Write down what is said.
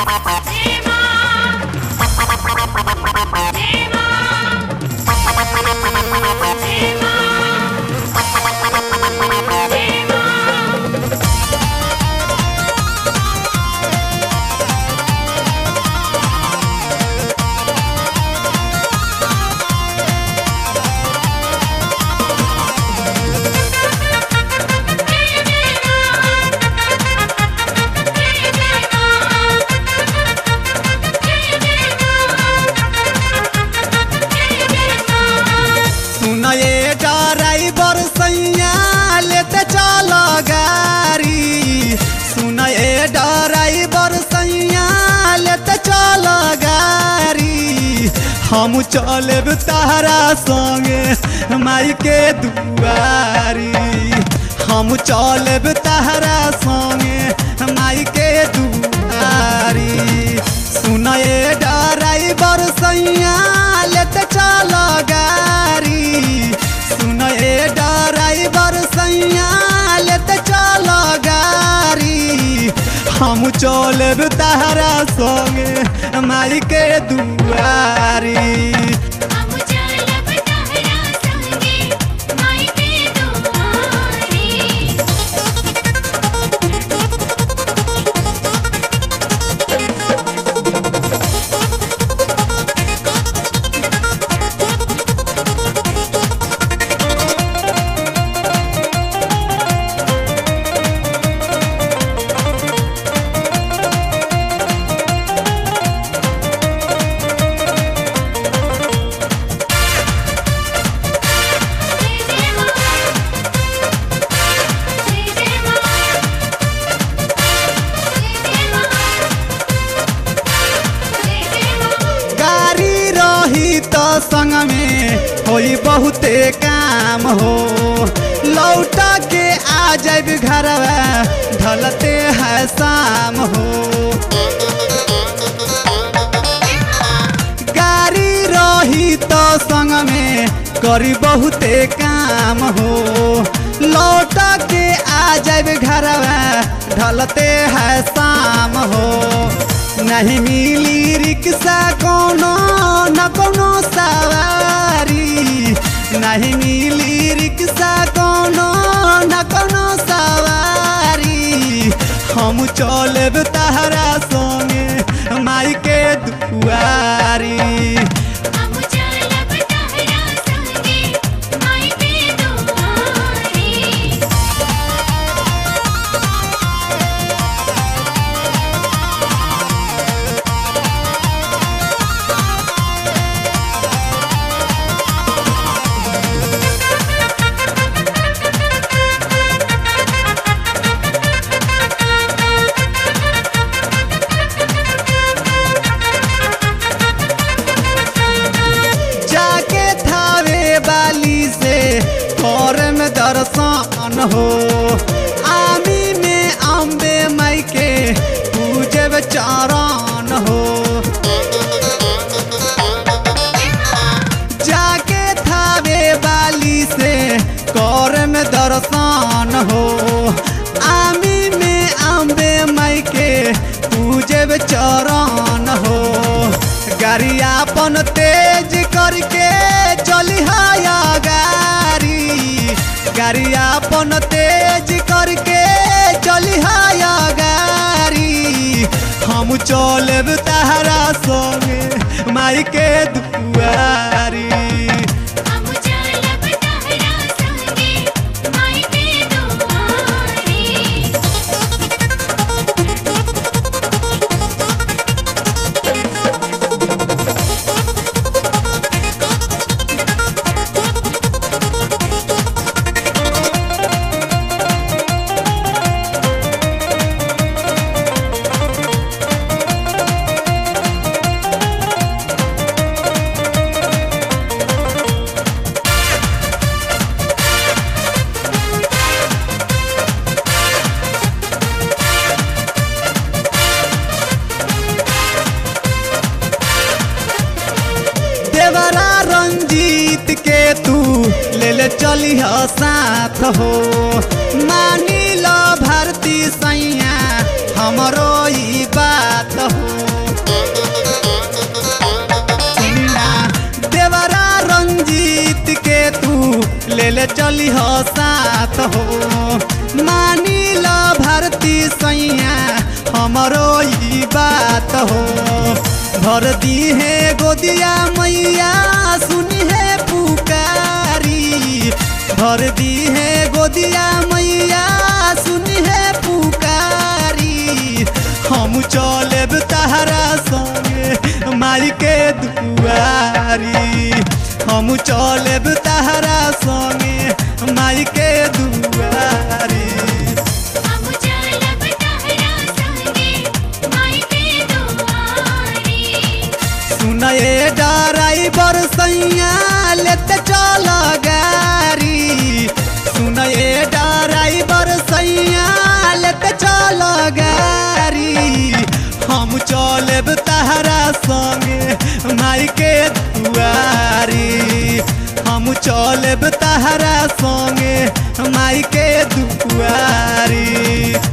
हम चलब तारा संगे माई के दुआरी हम चलब तारा संगे माई के दुआरी सुनए ड्राइवर सैया लेते चल गाड़ी सुनए ड्राइवर सैया लेते चल गाड़ी हम चलब तारा संगे माई के दुआरी हम चलब तारा संगे माई के दुआरी संग में होई बहुते काम हो लौटा के आ जाब घरवा ढलते है शाम हो गाड़ी रही तो संग में करी बहुते काम हो लौटा के आ जाब घरवा ढलते है शाम हो नहीं मिली रिक्शा कोनो न कोनो सवारी नहीं मिली रिक्शा कोनो न कोनो सवारी हम चलब तारा संगे माई के दुआरी हम चलब तारा संगे माई के दुआरी दर्शन हो आमी में अम्बे माई के पूजब चरण हो जाके थावे बाली से कर में दर्शन हो आमी में अम्बे माई के पूजब चरण हो गाड़ी अपन तेज करके चली हाया गाड़ी अपन तेज करके चली हाया गाड़ी हम चलब तारा संगे माई के दुआरी हम चलब तारा संगे माई के दुआरी देवरा रंजीत के तू ले ले चली हो साथ हो मानी लो भारती सैया हमरो ई बात हो ले ले चली हो साथ हो। मानी लो भारती सैया हमरो ई बात हो। भर दी है गोदिया मैया सुनी है पुकारी। भर दी है गोदिया मैया सुनी है पुकारी। हम चलेब तहरा संगे माई के दुआरी। हम चलेब तहरा संगे माई के दुआरी। हम चलब तहरा संगे माई के दुआरी। सुनए ड्राइवर सैया लेते चल गारी। सुनए ड्राइवर सैया लेते चल गारी। हम चलेब तहरा संगे माई के दुआरी। हम चलेब तहरा संगे माई के दुआरी।